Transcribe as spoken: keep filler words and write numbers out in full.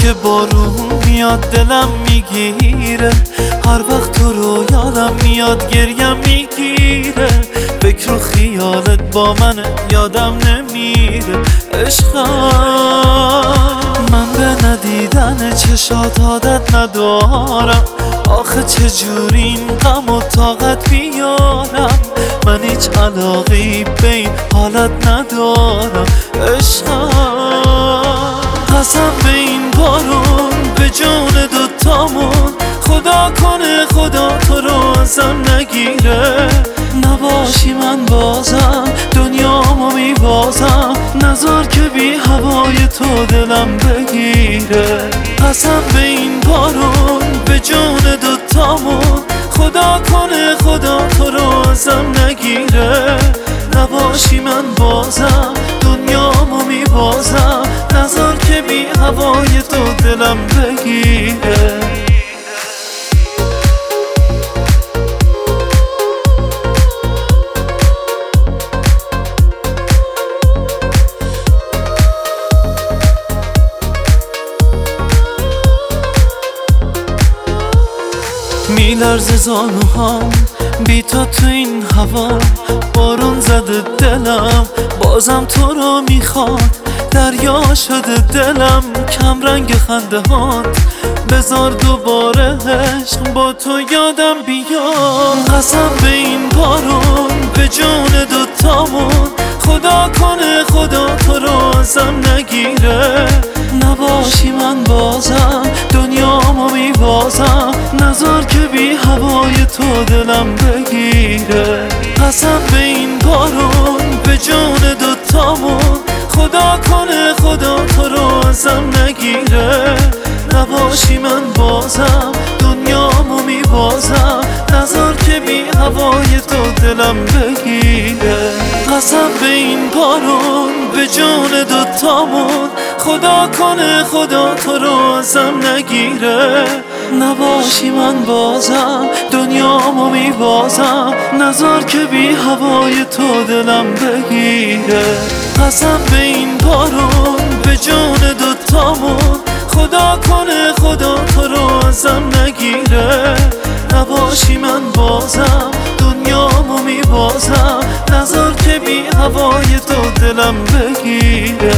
که بارون میاد دلم میگیره، هر وقت تو رو یادم میاد گریم میگیره. فکر و خیالت با منه یادم نمیره. عشقم من به ندیدن چشات عادت ندارم، آخه چجوری این غم و طاقت بیارم. من هیچ علاقی به این حالت ندارم. عشقم قسم به این بارون به جون دوتامون، خدا کنه خدا تو رو ازم نگیره. نباشی من بازم دنیامو میبازم، نذار که بی هوای تو دلم بگیره. قسم به این بارون به جون دوتامون، خدا کنه خدا تو رو ازم نگیره. نباشی من بازم دنیامو میبازم، نذار که بی هوای تو دلم بگیره. میلرزه زانوهام بی تو تو این هوا، بارون زده دلم بازم تو رو میخواد. دریا شده دلم کم رنگ خنده هات، بذار دوباره عشق با تو یادم بیاد. قسم به این بارون به جون دوتامون، خدا کنه خدا تو رو ازم نگیره. نباشی من بازم دنیامو میبازم، نذار که بی هوای تو دلم بگیره. قسم به این بارون به جون دوتامون، خدا کنه خدا تو رو ازم نگیره. نباشی من بازم دنیامو میبازم، نذار که بی هوای تو دلم بگیره. قسم به این بارون به جون دوتامون، خدا کنه خدا تو رو ازم نگیره. نباشی من بازم دنیامو میبازم، نذار که بی هوای تو دلم بگیره. قسم به این بارون به جون دوتامون، خدا کنه خدا تو رو ازم نگیره. نباشی من بازم دنیامو میبازم، نذار که بی هوای تو دلم بگیره.